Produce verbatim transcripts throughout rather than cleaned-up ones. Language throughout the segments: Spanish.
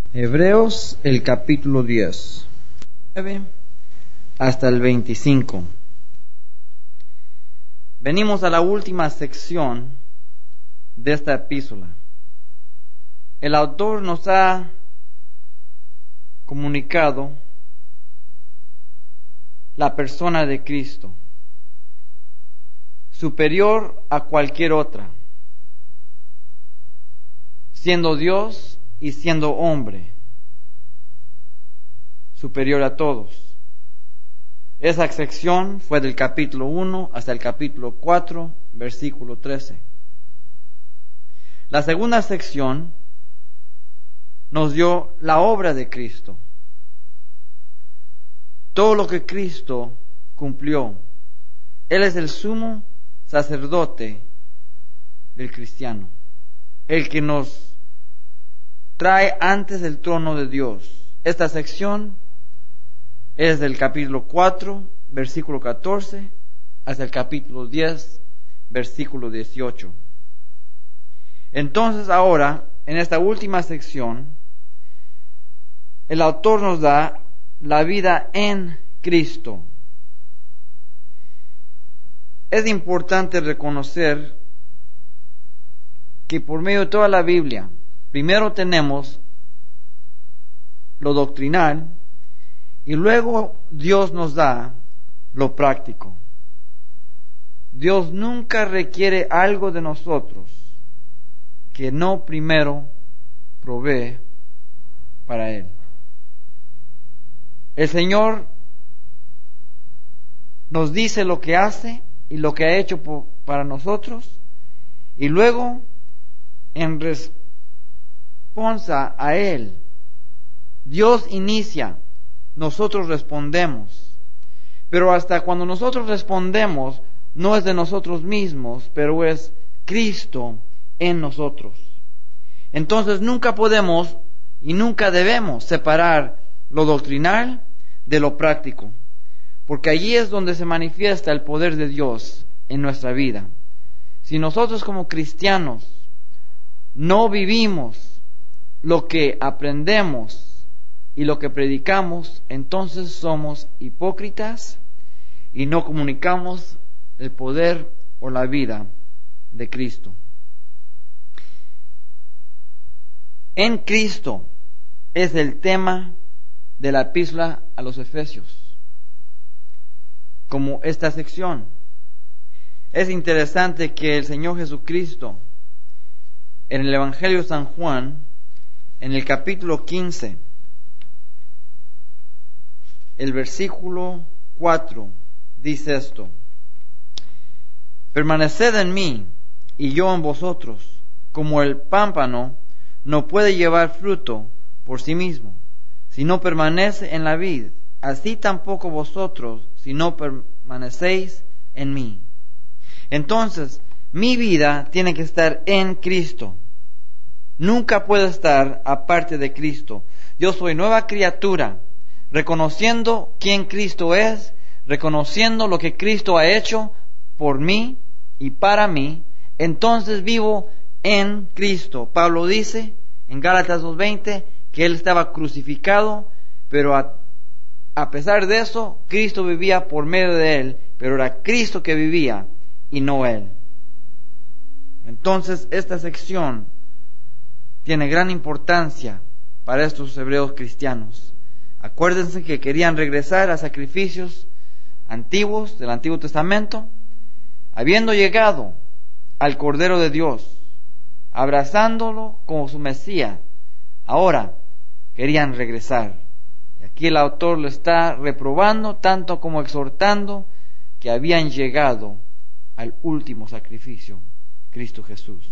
Hebreos, el capítulo diez, hasta el veinticinco. Venimos a la última sección de esta epístola. El autor nos ha comunicado la persona de Cristo, superior a cualquier otra, siendo Dios y siendo hombre, superior a todos. Esa sección fue del capítulo uno hasta el capítulo cuatro, versículo trece. La segunda sección nos dio la obra de Cristo, todo lo que Cristo cumplió. Él es el sumo sacerdote del cristiano, el que nos trae antes del trono de Dios. Esta sección es del capítulo cuatro, versículo catorce, hasta el capítulo diez, versículo dieciocho. Entonces ahora, en esta última sección, el autor nos da la vida en Cristo. Es importante reconocer que por medio de toda la Biblia, primero tenemos lo doctrinal y luego Dios nos da lo práctico. Dios nunca requiere algo de nosotros que no primero provee para Él. El Señor nos dice lo que hace y lo que ha hecho por, para nosotros, y luego en respuesta a Él, Dios inicia, nosotros respondemos. Pero hasta cuando nosotros respondemos, no es de nosotros mismos, pero es Cristo en nosotros. Entonces nunca podemos y nunca debemos separar lo doctrinal de lo práctico, porque allí es donde se manifiesta el poder de Dios en nuestra vida. Si nosotros como cristianos no vivimos lo que aprendemos y lo que predicamos, entonces somos hipócritas y no comunicamos el poder o la vida de Cristo. En Cristo es el tema de la epístola a los Efesios, como esta sección. Es interesante que el Señor Jesucristo, en el Evangelio de San Juan, en el capítulo quince, el versículo cuatro, dice esto: permaneced en mí y yo en vosotros, como el pámpano no puede llevar fruto por sí mismo, si no permanece en la vid, así tampoco vosotros, si no permanecéis en mí. Entonces, mi vida tiene que estar en Cristo. Nunca puedo estar aparte de Cristo. Yo soy nueva criatura, reconociendo quién Cristo es, reconociendo lo que Cristo ha hecho por mí y para mí. Entonces vivo en Cristo. Pablo dice en Gálatas dos veinte que él estaba crucificado, pero a, a pesar de eso, Cristo vivía por medio de él, pero era Cristo que vivía y no él. Entonces esta sección tiene gran importancia para estos hebreos cristianos. Acuérdense que querían regresar a sacrificios antiguos del Antiguo Testamento, habiendo llegado al Cordero de Dios, abrazándolo como su Mesías. Ahora querían regresar. Y aquí el autor lo está reprobando, tanto como exhortando que habían llegado al último sacrificio, Cristo Jesús.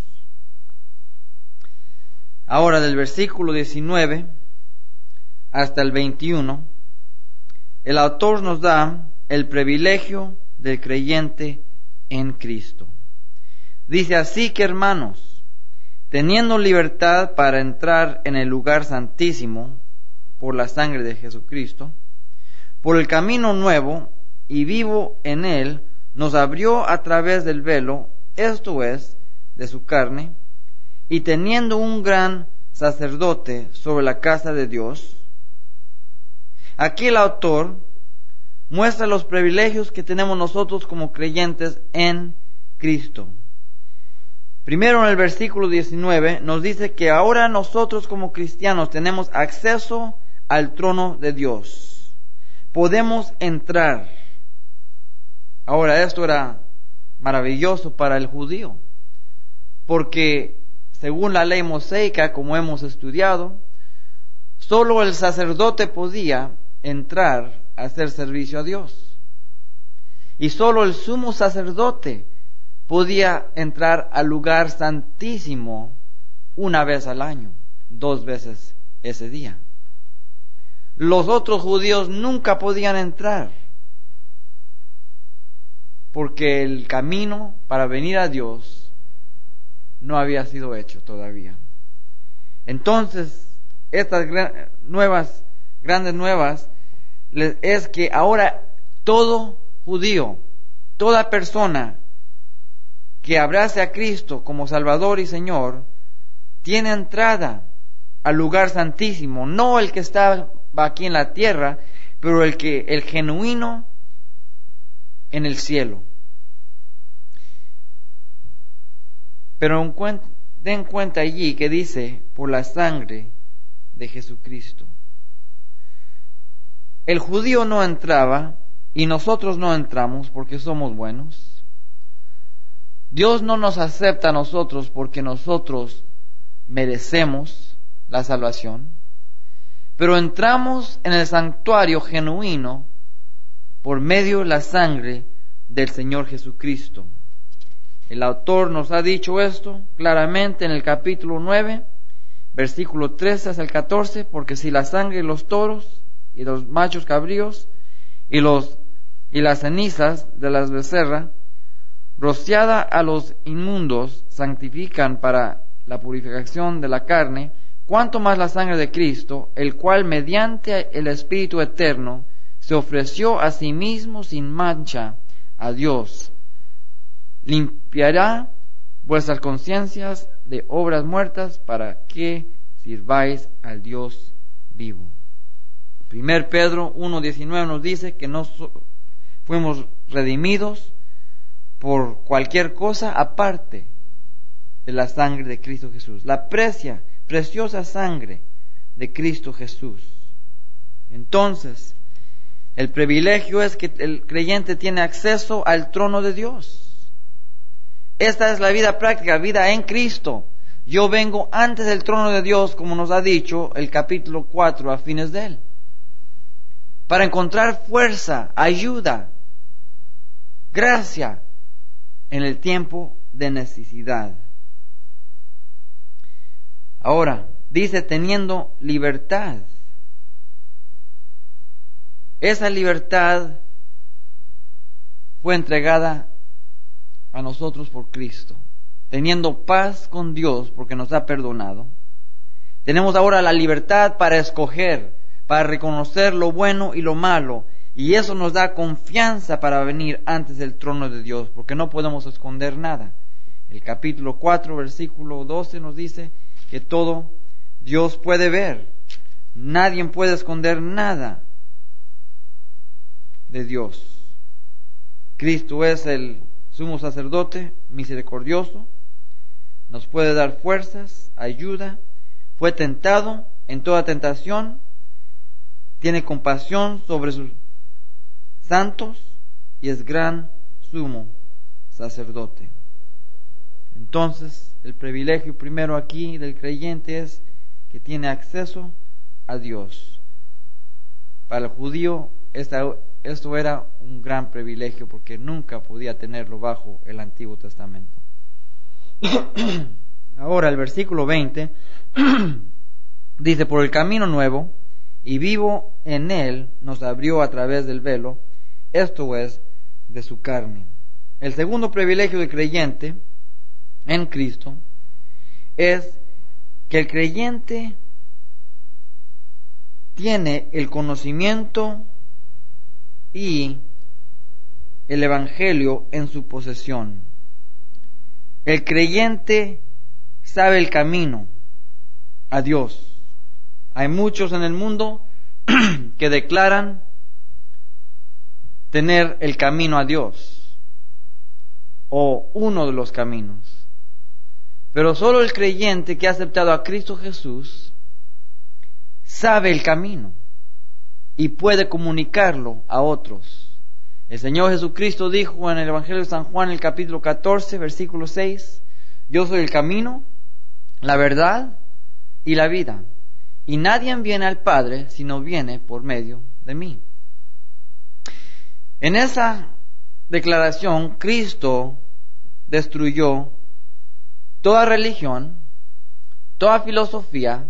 Ahora del versículo diecinueve hasta el veintiuno, el autor nos da el privilegio del creyente en Cristo. Dice así que, hermanos, teniendo libertad para entrar en el lugar santísimo por la sangre de Jesucristo, por el camino nuevo y vivo en él, nos abrió a través del velo, esto es, de su carne, y teniendo un gran sacerdote sobre la casa de Dios. Aquí el autor muestra los privilegios que tenemos nosotros como creyentes en Cristo. Primero, en el versículo diecinueve nos dice que ahora nosotros como cristianos tenemos acceso al trono de Dios. Podemos entrar. Ahora, esto era maravilloso para el judío, porque según la ley mosaica, como hemos estudiado, solo el sacerdote podía entrar a hacer servicio a Dios. Y solo el sumo sacerdote podía entrar al lugar santísimo una vez al año, dos veces ese día. Los otros judíos nunca podían entrar, porque el camino para venir a Dios no había sido hecho todavía. Entonces, estas nuevas, grandes nuevas, es que ahora todo judío, toda persona que abrace a Cristo como Salvador y Señor, tiene entrada al lugar santísimo, no el que está aquí en la tierra, pero el que, el genuino en el cielo. Pero en cuenta, den cuenta allí que dice, por la sangre de Jesucristo. El judío no entraba y nosotros no entramos porque somos buenos. Dios no nos acepta a nosotros porque nosotros merecemos la salvación, pero entramos en el santuario genuino por medio de la sangre del Señor Jesucristo. El autor nos ha dicho esto claramente en el capítulo nueve, versículo trece hasta el catorce, porque si la sangre de los toros y los machos cabríos y los y las cenizas de las becerras rociada a los inmundos santifican para la purificación de la carne, cuanto más la sangre de Cristo, el cual mediante el Espíritu eterno se ofreció a sí mismo sin mancha a Dios, limpiará vuestras conciencias de obras muertas para que sirváis al Dios vivo. Primero Pedro uno diecinueve nos dice que no fuimos redimidos por cualquier cosa aparte de la sangre de Cristo Jesús, la precia, preciosa sangre de Cristo Jesús. Entonces, el privilegio es que el creyente tiene acceso al trono de Dios. Esta es la vida práctica, vida en Cristo. Yo vengo antes del trono de Dios, como nos ha dicho el capítulo cuatro a fines de él, para encontrar fuerza, ayuda, gracia en el tiempo de necesidad. Ahora, dice teniendo libertad. Esa libertad fue entregada a nosotros por Cristo, teniendo paz con Dios porque nos ha perdonado. Tenemos ahora la libertad para escoger, para reconocer lo bueno y lo malo, y eso nos da confianza para venir antes del trono de Dios, porque no podemos esconder nada. El capítulo cuatro, versículo doce nos dice que todo Dios puede ver. Nadie puede esconder nada de Dios. Cristo es el sumo sacerdote misericordioso, nos puede dar fuerzas, ayuda, fue tentado en toda tentación, tiene compasión sobre sus santos y es gran sumo sacerdote. Entonces, el privilegio primero aquí del creyente es que tiene acceso a Dios. Para el judío esta, esto era un gran privilegio porque nunca podía tenerlo bajo el Antiguo Testamento. Ahora el versículo veinte dice, por el camino nuevo y vivo en él nos abrió a través del velo, esto es, de su carne. El segundo privilegio del creyente en Cristo es que el creyente tiene el conocimiento y el evangelio en su posesión. El creyente sabe el camino a Dios. Hay muchos en el mundo que declaran tener el camino a Dios, o uno de los caminos. Pero solo el creyente que ha aceptado a Cristo Jesús sabe el camino y puede comunicarlo a otros. El Señor Jesucristo dijo en el Evangelio de San Juan, el capítulo catorce, versículo seis, yo soy el camino, la verdad y la vida, y nadie viene al Padre si no viene por medio de mí. En esa declaración, Cristo destruyó toda religión, toda filosofía,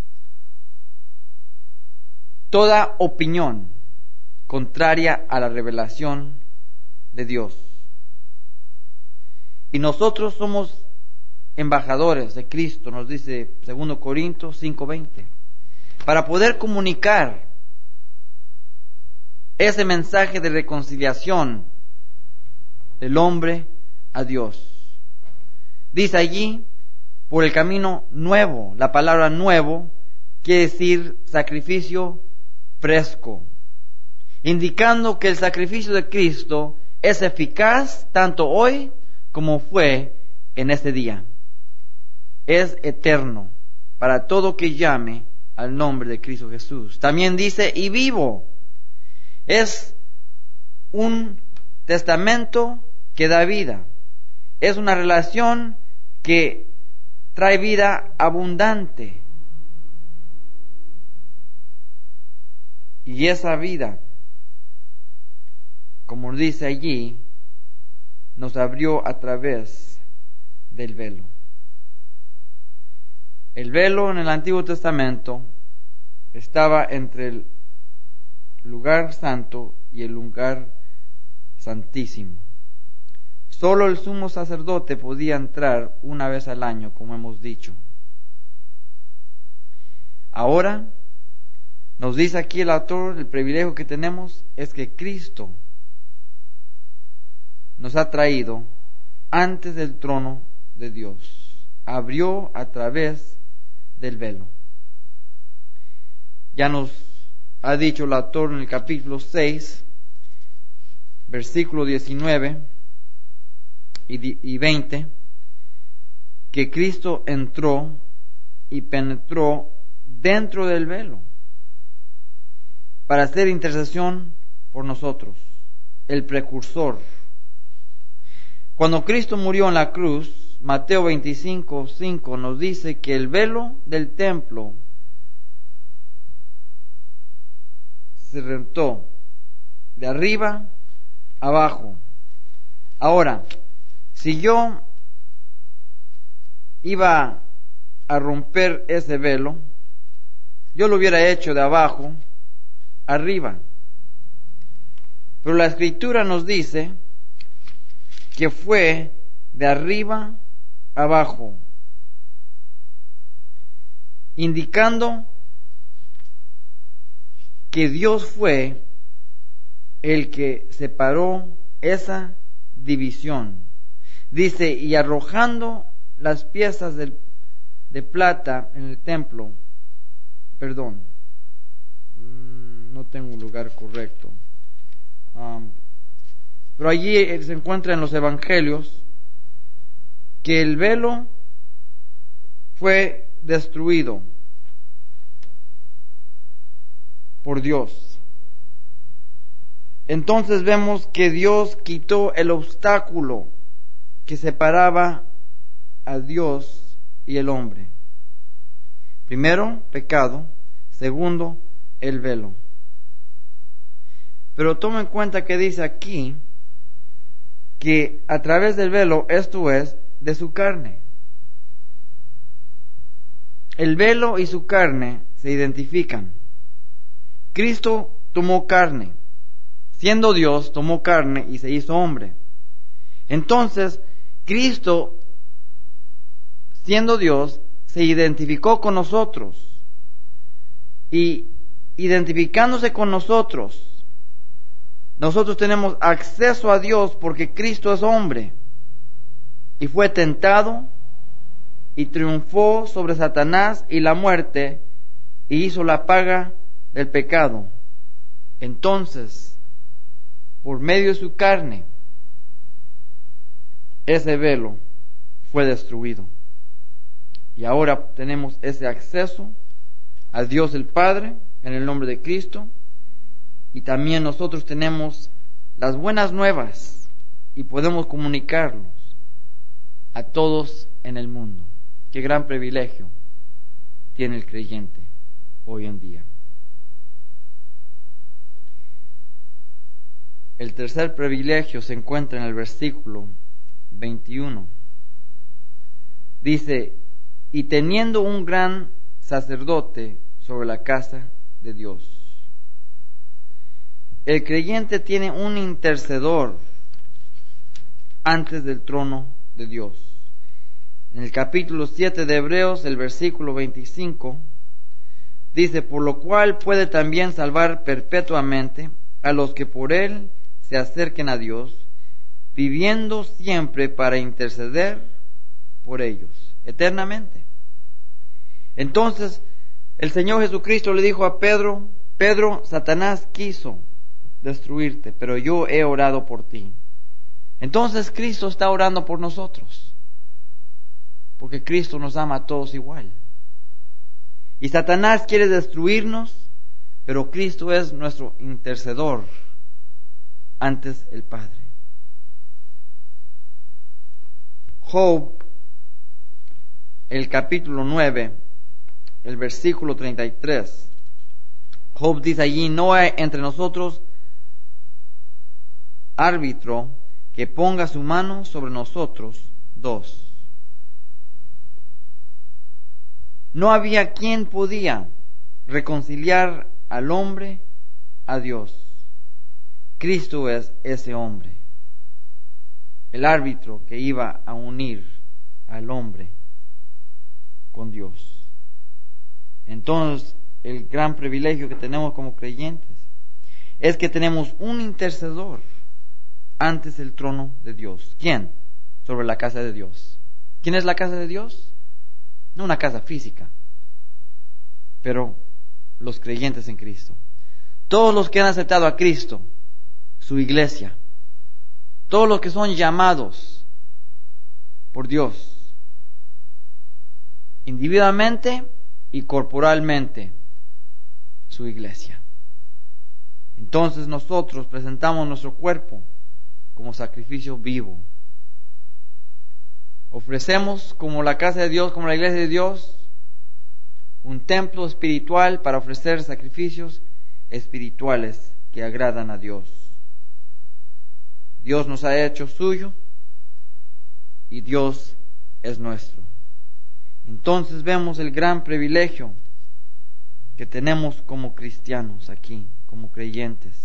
toda opinión contraria a la revelación de Dios. Y nosotros somos embajadores de Cristo, nos dice segundo Corintios cinco veinte, para poder comunicar ese mensaje de reconciliación del hombre a Dios. Dice allí, por el camino nuevo. La palabra nuevo quiere decir sacrificio fresco, indicando que el sacrificio de Cristo es eficaz tanto hoy como fue en este día. Es eterno para todo que llame al nombre de Cristo Jesús. También dice, y vivo. Es un testamento que da vida. Es una relación que trae vida abundante. Y esa vida, como dice allí, nos abrió a través del velo. El velo en el Antiguo Testamento estaba entre el lugar santo y el lugar santísimo. Solo el sumo sacerdote podía entrar una vez al año, como hemos dicho. Ahora, nos dice aquí el autor, el privilegio que tenemos es que Cristo nos ha traído antes del trono de Dios. Abrió a través del velo. Ya nos ha dicho el autor en el capítulo seis, versículo diecinueve y veinte, que Cristo entró y penetró dentro del velo para hacer intercesión por nosotros, el precursor. Cuando Cristo murió en la cruz, Mateo veinticinco cinco nos dice que el velo del templo se rentó de arriba abajo. Ahora, si yo iba a romper ese velo, yo lo hubiera hecho de abajo arriba. Pero la Escritura nos dice que fue de arriba abajo, indicando que Dios fue el que separó esa división. Dice, y arrojando las piezas de, de plata en el templo, perdón, no tengo un lugar correcto, um, pero allí se encuentra en los evangelios que el velo fue destruido por Dios. Entonces vemos que Dios quitó el obstáculo que separaba a Dios y el hombre. Primero, pecado. Segundo, el velo. Pero toma en cuenta que dice aquí que a través del velo, esto es, de su carne. El velo y su carne se identifican. Cristo tomó carne. Siendo Dios, tomó carne y se hizo hombre. Entonces, Cristo, siendo Dios, se identificó con nosotros. Y identificándose con nosotros, nosotros tenemos acceso a Dios porque Cristo es hombre y fue tentado y triunfó sobre Satanás y la muerte, y hizo la paga del pecado. Entonces, por medio de su carne, ese velo fue destruido. Y ahora tenemos ese acceso a Dios el Padre en el nombre de Cristo. Y también nosotros tenemos las buenas nuevas y podemos comunicarlos a todos en el mundo. Qué gran privilegio tiene el creyente hoy en día. El tercer privilegio se encuentra en el versículo veintiuno. Dice: y teniendo un gran sacerdote sobre la casa de Dios. El creyente tiene un intercedor antes del trono de Dios. En el capítulo siete de Hebreos, el versículo veinticinco, dice: por lo cual puede también salvar perpetuamente a los que por él se acerquen a Dios, viviendo siempre para interceder por ellos, eternamente. Entonces, el Señor Jesucristo le dijo a Pedro: Pedro, Satanás quiso destruirte, pero yo he orado por ti. Entonces Cristo está orando por nosotros, porque Cristo nos ama a todos igual. Y Satanás quiere destruirnos, pero Cristo es nuestro intercedor antes el Padre. Job, el capítulo nueve, el versículo treinta y tres. Job dice allí: no hay entre nosotros árbitro que ponga su mano sobre nosotros dos. No había quien podía reconciliar al hombre a Dios. Cristo es ese hombre, el árbitro que iba a unir al hombre con Dios. Entonces, el gran privilegio que tenemos como creyentes es que tenemos un intercedor antes del trono de Dios. ¿Quién? Sobre la casa de Dios. ¿Quién es la casa de Dios? No una casa física, pero los creyentes en Cristo. Todos los que han aceptado a Cristo, su iglesia. Todos los que son llamados por Dios, individualmente y corporalmente, su iglesia. Entonces nosotros presentamos nuestro cuerpo como sacrificio vivo. Ofrecemos como la casa de Dios, como la iglesia de Dios, un templo espiritual para ofrecer sacrificios espirituales que agradan a Dios. Dios nos ha hecho suyo y Dios es nuestro. Entonces vemos el gran privilegio que tenemos como cristianos aquí, como creyentes.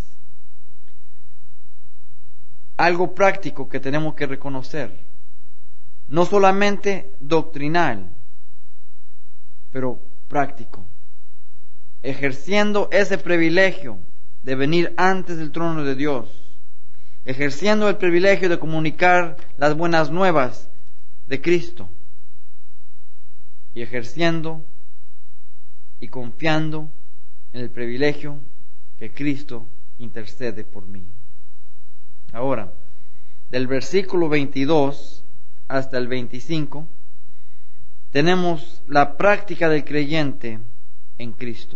Algo práctico que tenemos que reconocer, no solamente doctrinal, pero práctico, ejerciendo ese privilegio de venir antes del trono de Dios, ejerciendo el privilegio de comunicar las buenas nuevas de Cristo, y ejerciendo y confiando en el privilegio que Cristo intercede por mí. Ahora, del versículo veintidós hasta el veinticinco, tenemos la práctica del creyente en Cristo.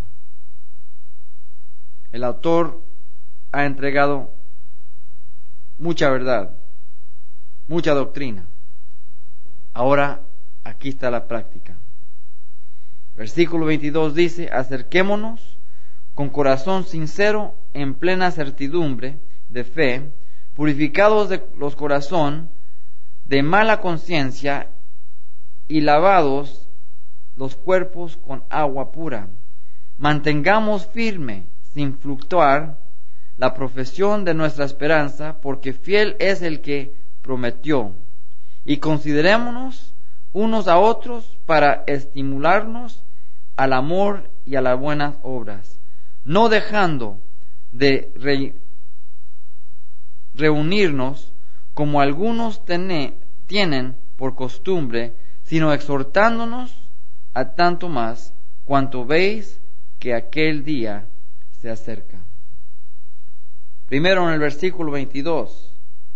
El autor ha entregado mucha verdad, mucha doctrina. Ahora, aquí está la práctica. Versículo veintidós dice: acerquémonos con corazón sincero, en plena certidumbre de fe, purificados de los corazón de mala conciencia y lavados los cuerpos con agua pura. Mantengamos firme, sin fluctuar, la profesión de nuestra esperanza, porque fiel es el que prometió. Y considerémonos unos a otros para estimularnos al amor y a las buenas obras, no dejando de re- reunirnos como algunos tene, tienen por costumbre, sino exhortándonos a tanto más cuanto veis que aquel día se acerca. Primero en el versículo veintidós.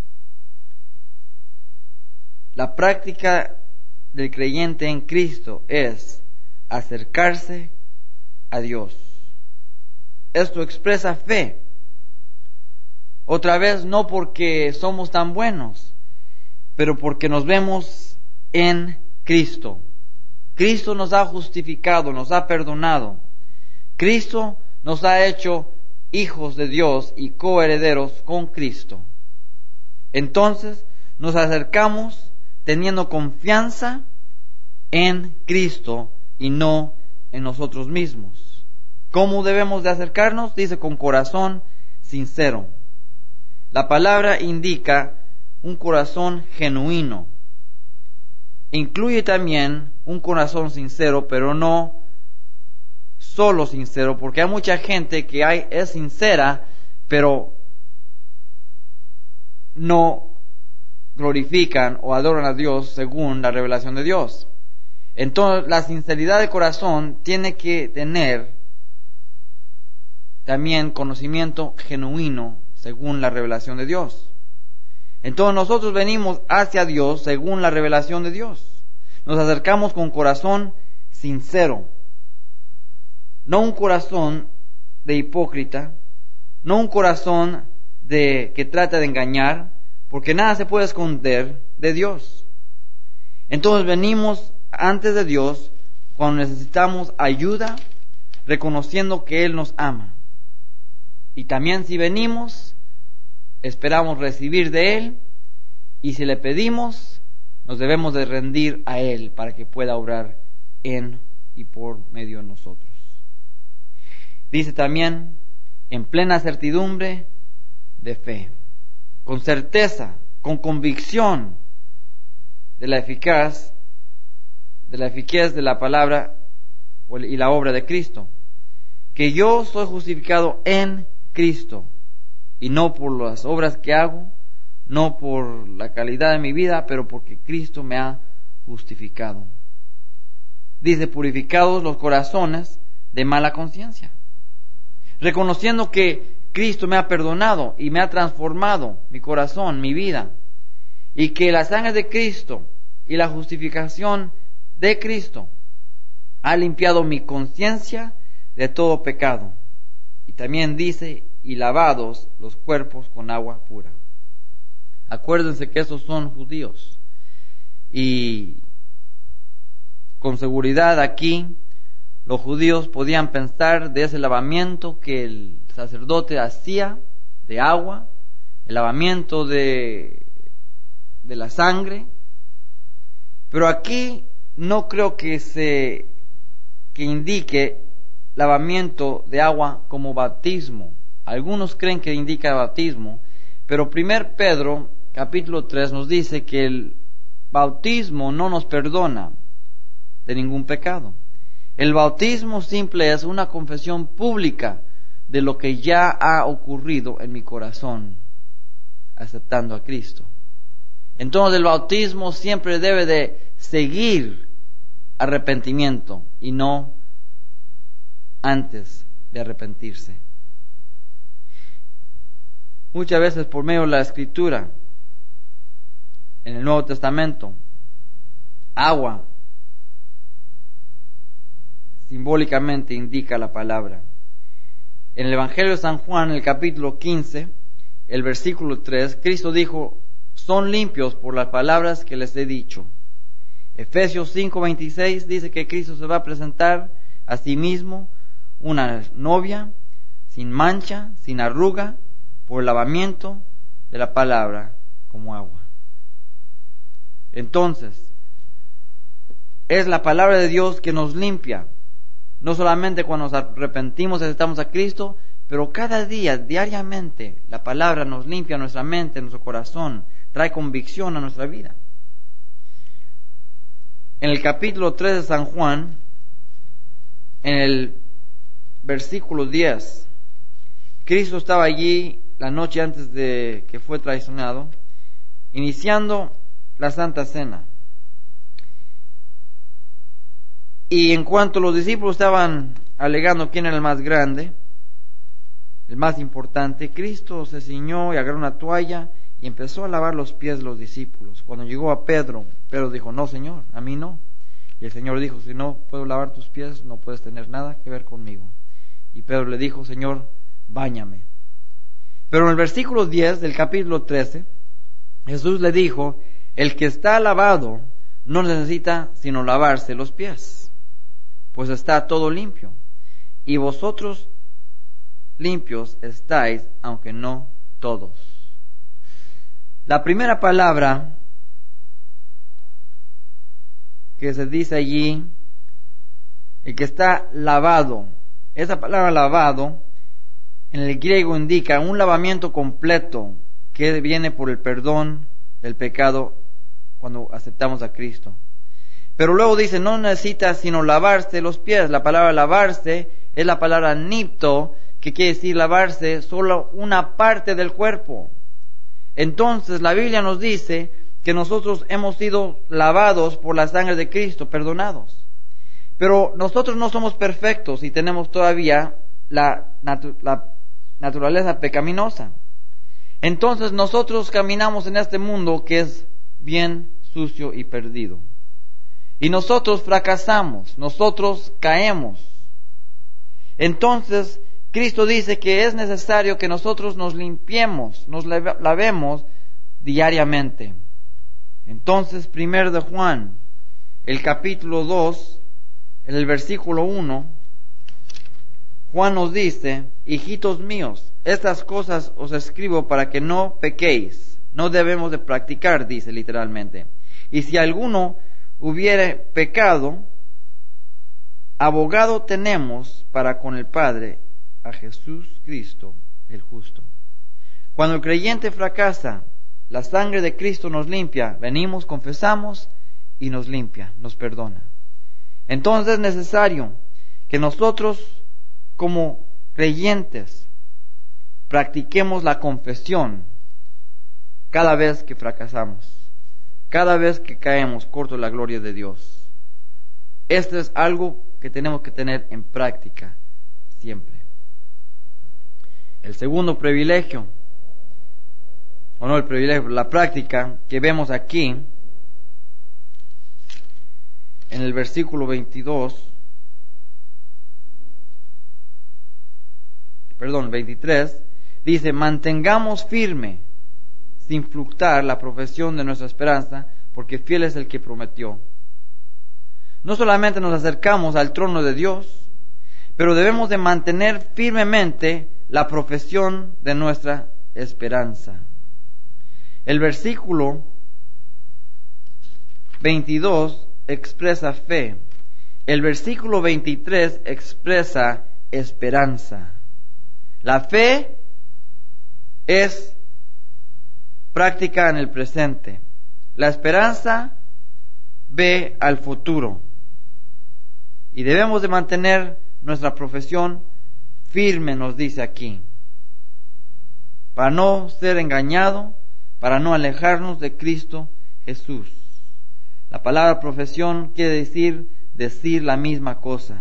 La práctica del creyente en Cristo es acercarse a Dios. Esto expresa fe. Otra vez, no porque somos tan buenos, pero porque nos vemos en Cristo. Cristo nos ha justificado, nos ha perdonado. Cristo nos ha hecho hijos de Dios y coherederos con Cristo. Entonces, nos acercamos teniendo confianza en Cristo y no en nosotros mismos. ¿Cómo debemos de acercarnos? Dice, con corazón sincero. La palabra indica un corazón genuino. Incluye también un corazón sincero, pero no solo sincero, porque hay mucha gente que hay, es sincera, pero no glorifican o adoran a Dios según la revelación de Dios. Entonces, la sinceridad de corazón tiene que tener también conocimiento genuino según la revelación de Dios. Entonces, nosotros venimos hacia Dios según la revelación de Dios. Nos acercamos con corazón sincero, no un corazón de hipócrita, no un corazón de que trata de engañar, porque nada se puede esconder de Dios. Entonces venimos antes de Dios cuando necesitamos ayuda, reconociendo que Él nos ama. Y también si venimos, esperamos recibir de Él, y si le pedimos, nos debemos de rendir a Él para que pueda obrar en y por medio de nosotros. Dice también, en plena certidumbre de fe, con certeza, con convicción de la eficaz, de la eficacia de la palabra y la obra de Cristo, que yo soy justificado en Cristo, y no por las obras que hago, no por la calidad de mi vida, pero porque Cristo me ha justificado. Dice, purificados los corazones de mala conciencia, reconociendo que Cristo me ha perdonado y me ha transformado mi corazón, mi vida, y que la sangre de Cristo y la justificación de Cristo ha limpiado mi conciencia de todo pecado. Y también dice, y lavados los cuerpos con agua pura. Acuérdense que esos son judíos. Y con seguridad aquí, los judíos podían pensar de ese lavamiento que el sacerdote hacía de agua, el lavamiento de, de la sangre. Pero aquí no creo que se que indique lavamiento de agua como bautismo. Algunos creen que indica bautismo, pero primero Pedro capítulo tres nos dice que el bautismo no nos perdona de ningún pecado. El bautismo simple es una confesión pública de lo que ya ha ocurrido en mi corazón, aceptando a Cristo. Entonces el bautismo siempre debe de seguir arrepentimiento y no antes de arrepentirse. Muchas veces por medio de la Escritura, en el Nuevo Testamento, agua simbólicamente indica la palabra. En el Evangelio de San Juan, en el capítulo quince, el versículo tres, Cristo dijo, son limpios por las palabras que les he dicho. Efesios cinco veintiséis dice que Cristo se va a presentar a sí mismo una novia sin mancha, sin arruga, por el lavamiento de la palabra como agua. Entonces, es la palabra de Dios que nos limpia. No solamente cuando nos arrepentimos y aceptamos a Cristo, pero cada día, diariamente, la palabra nos limpia nuestra mente, nuestro corazón, trae convicción a nuestra vida. En el capítulo tres de San Juan, en el versículo diez, Cristo estaba allí la noche antes de que fue traicionado, iniciando la Santa Cena. Y en cuanto los discípulos estaban alegando quién era el más grande, el más importante, Cristo se ciñó y agarró una toalla y empezó a lavar los pies de los discípulos. Cuando llegó a Pedro, Pedro dijo, no, Señor, a mí no. Y el Señor dijo, si no puedo lavar tus pies, no puedes tener nada que ver conmigo. Y Pedro le dijo, Señor, báñame. Pero en el versículo diez del capítulo trece, Jesús le dijo, el que está lavado no necesita sino lavarse los pies, pues está todo limpio. Y vosotros limpios estáis, aunque no todos. La primera palabra que se dice allí, el que está lavado, esa palabra lavado en el griego indica un lavamiento completo que viene por el perdón del pecado cuando aceptamos a Cristo. Pero luego dice, no necesita sino lavarse los pies. La palabra lavarse es la palabra nipto, que quiere decir lavarse solo una parte del cuerpo. Entonces la Biblia nos dice que nosotros hemos sido lavados por la sangre de Cristo, perdonados. Pero nosotros no somos perfectos y tenemos todavía la, natu- la naturaleza pecaminosa. Entonces nosotros caminamos en este mundo que es bien sucio y perdido. Y nosotros fracasamos, nosotros caemos. Entonces Cristo dice que es necesario que nosotros nos limpiemos, nos lavemos diariamente. Entonces, primero de Juan, el capítulo dos, en el versículo uno, Juan nos dice, hijitos míos, estas cosas os escribo para que no pequéis. No debemos de practicar, dice literalmente. Y si alguno hubiere pecado, abogado tenemos para con el Padre, a Jesús Cristo, el justo. Cuando el creyente fracasa, la sangre de Cristo nos limpia, venimos, confesamos y nos limpia, nos perdona. Entonces es necesario que nosotros, como creyentes, practiquemos la confesión cada vez que fracasamos, cada vez que caemos corto de la gloria de Dios. Esto es algo que tenemos que tener en práctica siempre. El segundo privilegio, o no el privilegio, la práctica que vemos aquí, en el versículo veintidós, perdón, veintitrés, dice, mantengamos firme, sin fluctuar, la profesión de nuestra esperanza, porque fiel es el que prometió. No solamente nos acercamos al trono de Dios, pero debemos de mantener firmemente la profesión de nuestra esperanza. El versículo veintidós expresa fe. El versículo veintitrés expresa esperanza. La fe es práctica en el presente. La esperanza ve al futuro. Y debemos de mantener nuestra profesión firme, nos dice aquí, para no ser engañado, para no alejarnos de Cristo Jesús. La palabra profesión quiere decir decir la misma cosa.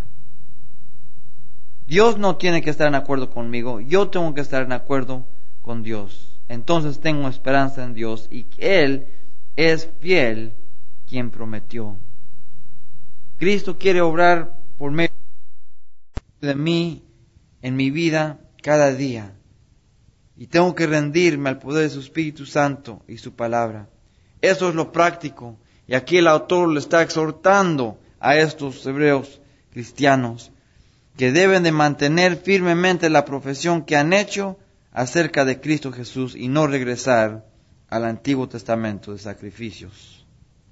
Dios no tiene que estar en acuerdo conmigo, yo tengo que estar en acuerdo con Dios. Entonces tengo esperanza en Dios y Él es fiel quien prometió. Cristo quiere obrar por medio de mí en mi vida cada día. Y tengo que rendirme al poder de su Espíritu Santo y su palabra. Eso es lo práctico. Y aquí el autor le está exhortando a estos hebreos cristianos que deben de mantener firmemente la profesión que han hecho acerca de Cristo Jesús y no regresar al Antiguo Testamento de sacrificios.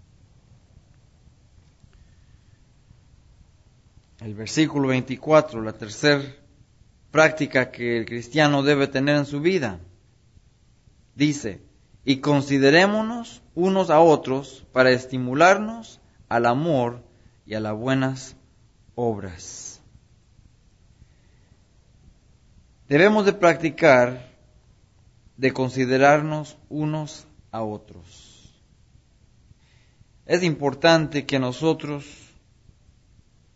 El versículo veinticuatro, la tercera práctica que el cristiano debe tener en su vida, dice, y considerémonos unos a otros para estimularnos al amor y a las buenas obras. Debemos de practicar de considerarnos unos a otros. Es importante que nosotros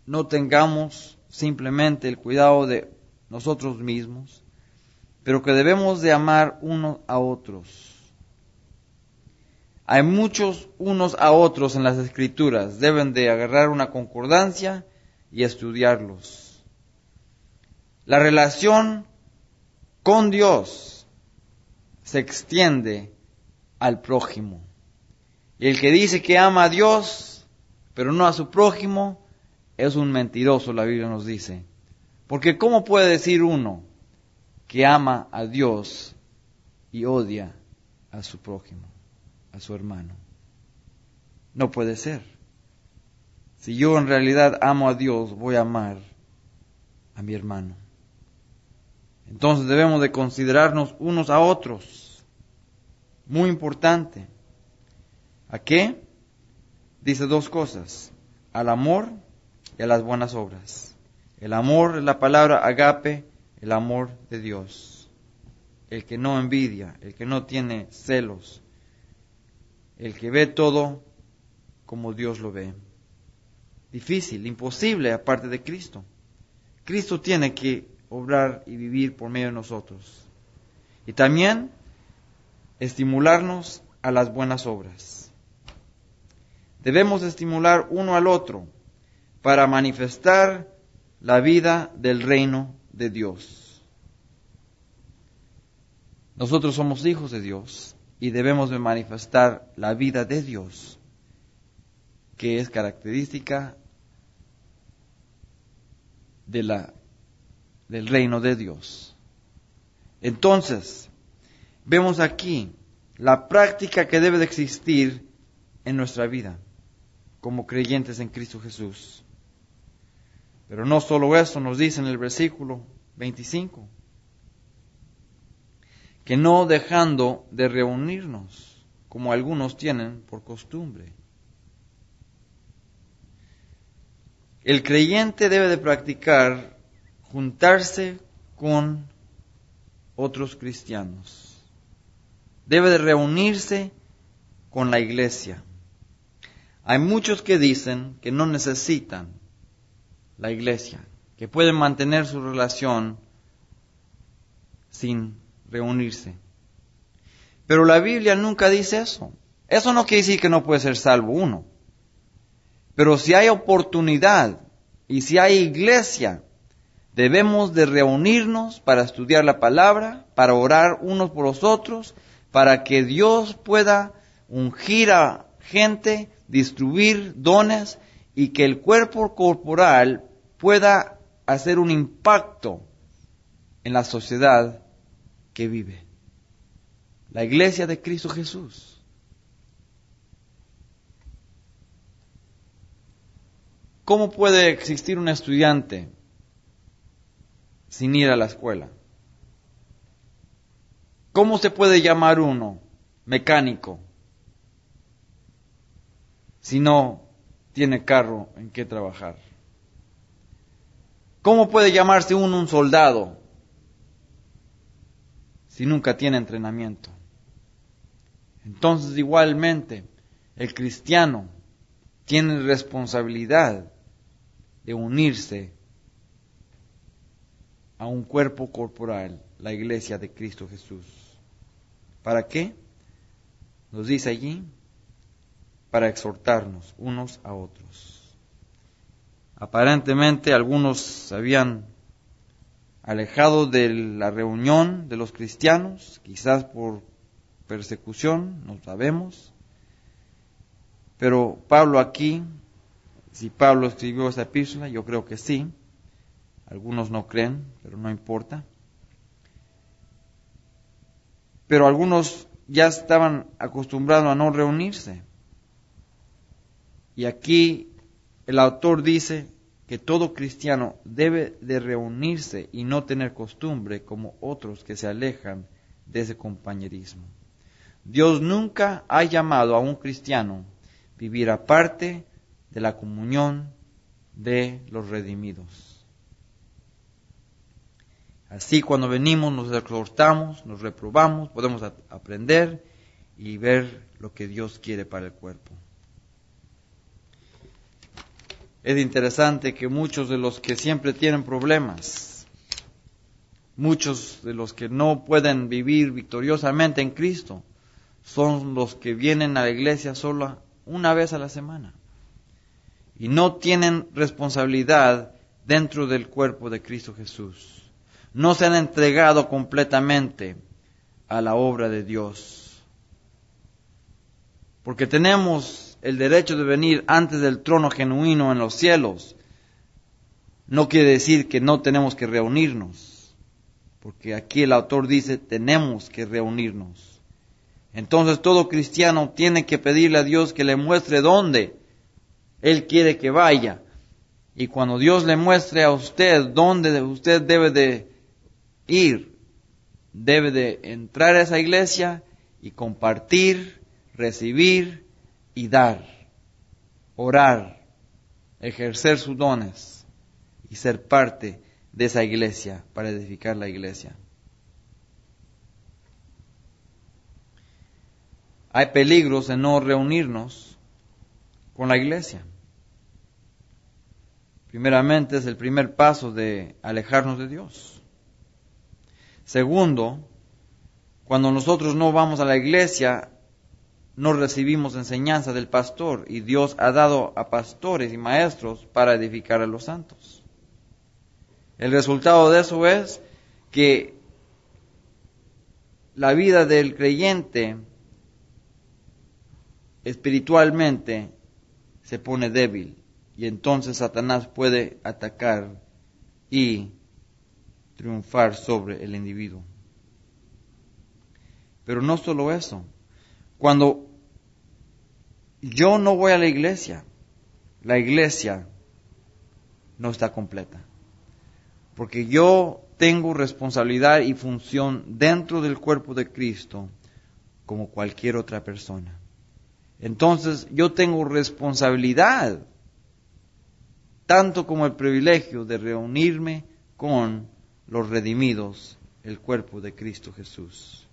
no tengamos simplemente el cuidado de nosotros mismos, pero que debemos de amar unos a otros. Hay muchos unos a otros en las Escrituras. Deben de agarrar una concordancia y estudiarlos. La relación con Dios se extiende al prójimo. Y el que dice que ama a Dios, pero no a su prójimo, es un mentiroso, la Biblia nos dice. Porque ¿cómo puede decir uno que ama a Dios y odia a su prójimo, a su hermano? No puede ser. Si yo en realidad amo a Dios, voy a amar a mi hermano. Entonces debemos de considerarnos unos a otros. Muy importante. ¿A qué? Dice dos cosas. Al amor y a las buenas obras. El amor es la palabra agape, el amor de Dios. El que no envidia, el que no tiene celos, el que ve todo como Dios lo ve. Difícil, imposible aparte de Cristo. Cristo tiene que obrar y vivir por medio de nosotros. Y también estimularnos a las buenas obras. Debemos estimular uno al otro para manifestar la vida del reino de Dios. Nosotros somos hijos de Dios y debemos de manifestar la vida de Dios, que es característica de la, del reino de Dios. Entonces, vemos aquí la práctica que debe de existir en nuestra vida como creyentes en Cristo Jesús. Pero no solo eso, nos dice en el versículo veinticinco, que no dejando de reunirnos, como algunos tienen por costumbre. El creyente debe de practicar juntarse con otros cristianos. Debe de reunirse con la iglesia. Hay muchos que dicen que no necesitan la iglesia, que pueden mantener su relación sin reunirse. Pero la Biblia nunca dice eso. Eso no quiere decir que no puede ser salvo uno. Pero si hay oportunidad y si hay iglesia, debemos de reunirnos para estudiar la palabra, para orar unos por los otros, para que Dios pueda ungir a gente, distribuir dones y que el cuerpo corporal pueda hacer un impacto en la sociedad que vive. La iglesia de Cristo Jesús. ¿Cómo puede existir un estudiante sin ir a la escuela? ¿Cómo se puede llamar uno mecánico si no tiene carro en que trabajar? ¿Cómo puede llamarse uno un soldado si nunca tiene entrenamiento? Entonces, igualmente, el cristiano tiene responsabilidad de unirse a un cuerpo corporal, la iglesia de Cristo Jesús. ¿Para qué? Nos dice allí, para exhortarnos unos a otros. Aparentemente algunos se habían alejado de la reunión de los cristianos, quizás por persecución, no sabemos. Pero Pablo aquí, si Pablo escribió esta epístola, yo creo que sí. Algunos no creen, pero no importa. Pero algunos ya estaban acostumbrados a no reunirse. Y aquí el autor dice que todo cristiano debe de reunirse y no tener costumbre como otros que se alejan de ese compañerismo. Dios nunca ha llamado a un cristiano vivir aparte de la comunión de los redimidos. Así cuando venimos nos exhortamos, nos reprobamos, podemos a- aprender y ver lo que Dios quiere para el cuerpo. Es interesante que muchos de los que siempre tienen problemas, muchos de los que no pueden vivir victoriosamente en Cristo, son los que vienen a la iglesia solo una vez a la semana y no tienen responsabilidad dentro del cuerpo de Cristo Jesús. No se han entregado completamente a la obra de Dios. Porque tenemos el derecho de venir antes del trono genuino en los cielos, no quiere decir que no tenemos que reunirnos. Porque aquí el autor dice, tenemos que reunirnos. Entonces todo cristiano tiene que pedirle a Dios que le muestre dónde Él quiere que vaya. Y cuando Dios le muestre a usted dónde usted debe de ir, debe de entrar a esa iglesia y compartir, recibir y dar, orar, ejercer sus dones y ser parte de esa iglesia para edificar la iglesia. Hay peligros en no reunirnos con la iglesia. Primeramente es el primer paso de alejarnos de Dios. Segundo, cuando nosotros no vamos a la iglesia, no recibimos enseñanza del pastor, y Dios ha dado a pastores y maestros para edificar a los santos. El resultado de eso es que la vida del creyente espiritualmente se pone débil, y entonces Satanás puede atacar y triunfar sobre el individuo. Pero no solo eso. Cuando yo no voy a la iglesia, la iglesia no está completa. Porque yo tengo responsabilidad y función dentro del cuerpo de Cristo como cualquier otra persona. Entonces yo tengo responsabilidad, tanto como el privilegio de reunirme con los redimidos, el cuerpo de Cristo Jesús.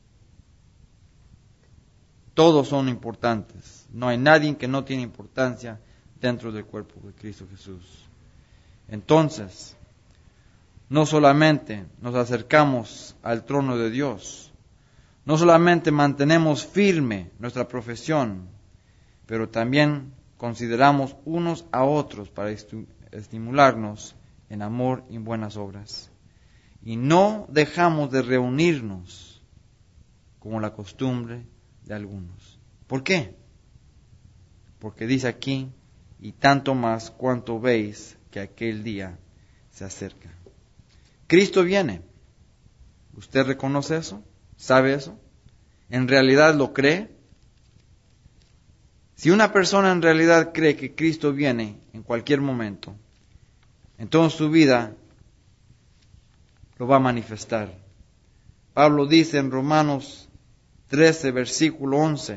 Todos son importantes. No hay nadie que no tiene importancia dentro del cuerpo de Cristo Jesús. Entonces, no solamente nos acercamos al trono de Dios, no solamente mantenemos firme nuestra profesión, pero también consideramos unos a otros para estimularnos en amor y buenas obras. Y no dejamos de reunirnos como la costumbre de algunos. ¿Por qué? Porque dice aquí, y tanto más cuanto veis que aquel día se acerca. Cristo viene. ¿Usted reconoce eso? ¿Sabe eso? ¿En realidad lo cree? Si una persona en realidad cree que Cristo viene en cualquier momento, entonces su vida lo va a manifestar. Pablo dice en Romanos trece, versículo once,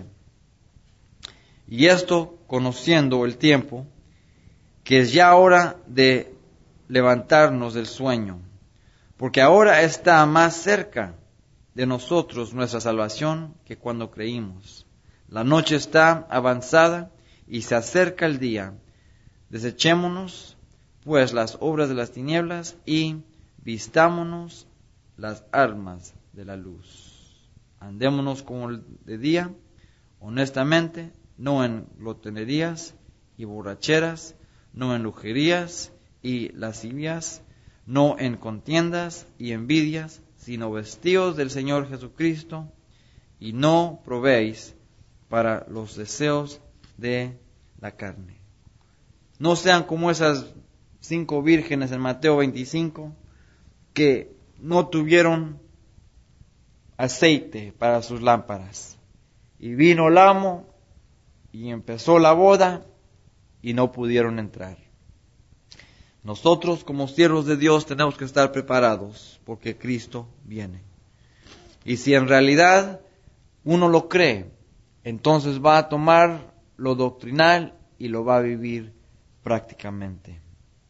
y esto conociendo el tiempo, que es ya hora de levantarnos del sueño, porque ahora está más cerca de nosotros nuestra salvación que cuando creímos. La noche está avanzada y se acerca el día. Desechémonos pues las obras de las tinieblas y vistámonos las armas de la luz. Andémonos como de día, honestamente, no en glotonerías y borracheras, no en lujerías y lascivias, no en contiendas y envidias, sino vestidos del Señor Jesucristo, y no probéis para los deseos de la carne. No sean como esas cinco vírgenes en Mateo veinticinco, que no tuvieron aceite para sus lámparas. Y vino el amo y empezó la boda y no pudieron entrar. Nosotros como siervos de Dios tenemos que estar preparados porque Cristo viene. Y si en realidad uno lo cree, entonces va a tomar lo doctrinal y lo va a vivir prácticamente.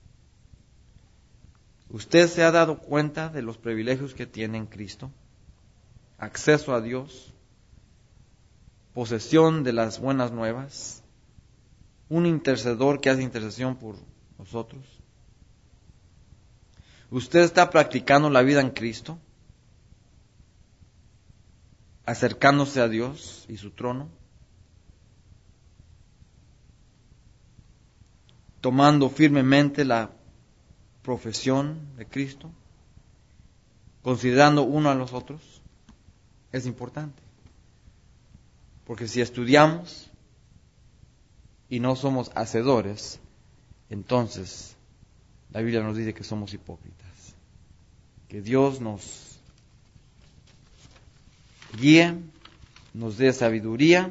¿Usted se ha dado cuenta de los privilegios que tiene en Cristo? Acceso a Dios, posesión de las buenas nuevas, un intercedor que hace intercesión por nosotros? ¿Usted está practicando la vida en Cristo? ¿Acercándose a Dios y su trono? ¿Tomando firmemente la profesión de Cristo? ¿Considerando uno a los otros? Es importante. Porque si estudiamos y no somos hacedores, entonces la Biblia nos dice que somos hipócritas. Que Dios nos guíe, nos dé sabiduría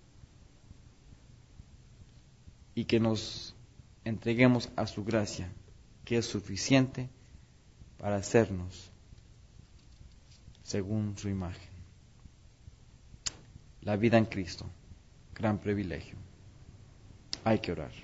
y que nos entreguemos a su gracia, que es suficiente para hacernos según su imagen. La vida en Cristo, gran privilegio. Hay que orar.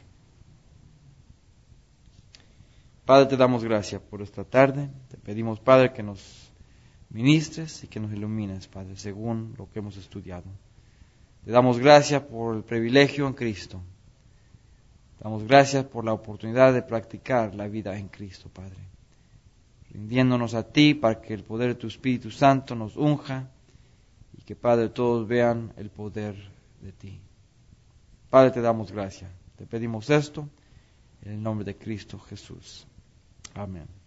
Padre, te damos gracias por esta tarde. Te pedimos, Padre, que nos ministres y que nos ilumines, Padre, según lo que hemos estudiado. Te damos gracias por el privilegio en Cristo. Te damos gracias por la oportunidad de practicar la vida en Cristo, Padre. Rindiéndonos a ti para que el poder de tu Espíritu Santo nos unja y que, Padre, todos vean el poder de ti. Padre, te damos gracias. Te pedimos esto en el nombre de Cristo Jesús. Amén.